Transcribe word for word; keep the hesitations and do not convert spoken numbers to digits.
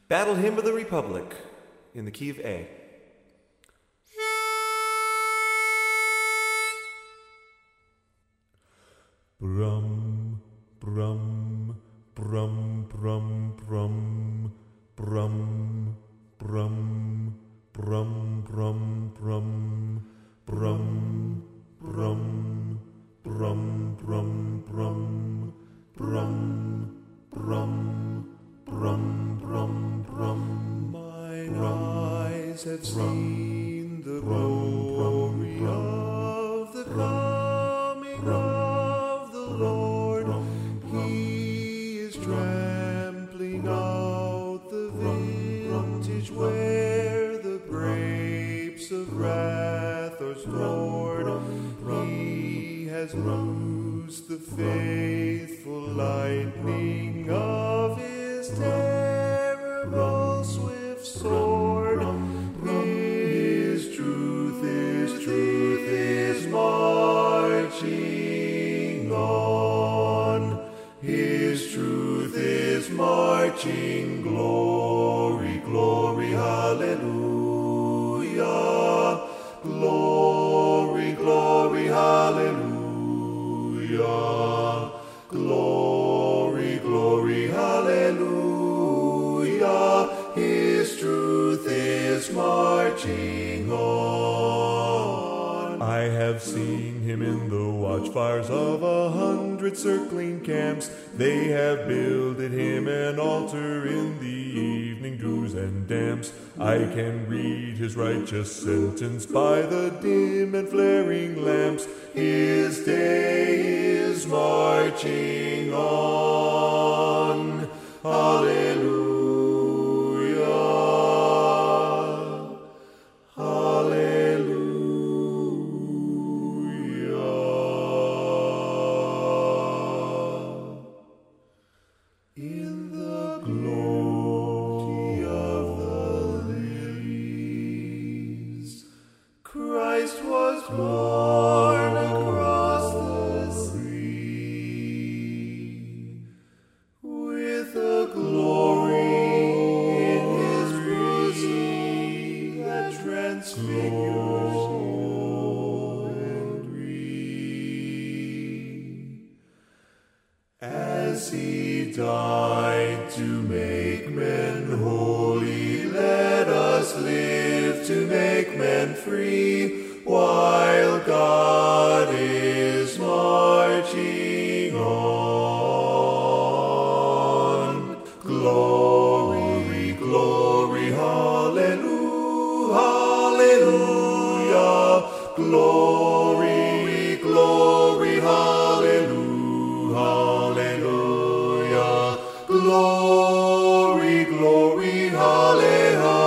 Battle Hymn of the Republic in the key of A. Brum, brum, brum, brum, brum, brum, brum, brum, brum, brum, brum, brum, brum, brum, brum, brum, brum, brum, brum, brum. Mine eyes have seen the glory of the coming of the Lord. He is trampling out the vintage where the grapes of wrath are stored. He has loosed the faithful lightning of his terrible swift sword. His truth, his truth is marching on. His truth is marching. Glory, glory, hallelujah. Glory, glory, hallelujah. Glory, glory, hallelujah. His truth is marching on. I have seen him in the watchfires of a hundred circling camps. They have builded him an altar in the evening dews and damps. I can read his righteous sentence by the dim and flaring lamps. His day is marching on. Hallelujah. In the glory of the lilies, Christ was born across the sea, with a glory in his bosom that transfigures show and tree. As he died to make men holy, let us live to make men free, while God is marching on. Glory, glory, hallelujah, hallelujah. Glory, glory, hallelujah, hallelujah. Glory, glory, hallelujah.